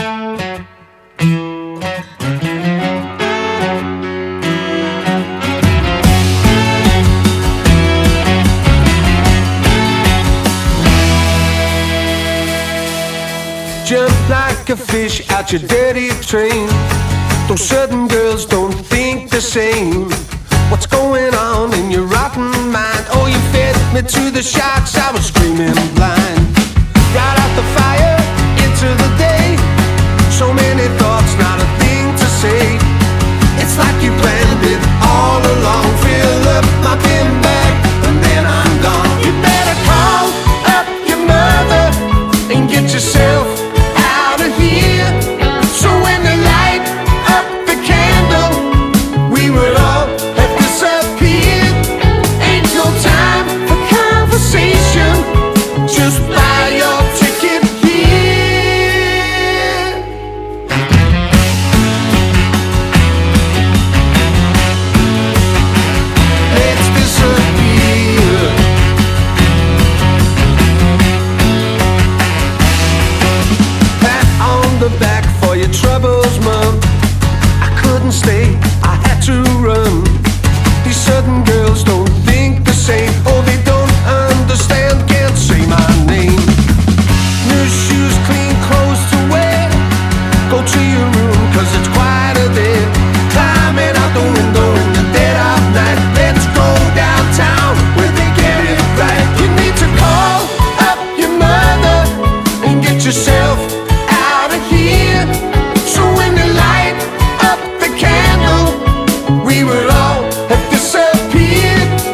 Jump like a fish out your dirty train. Those certain girls don't think the same. What's going on in your rotten mind? Oh, you fed me to the sharks, I was screaming blind. Right out the fire, into the day.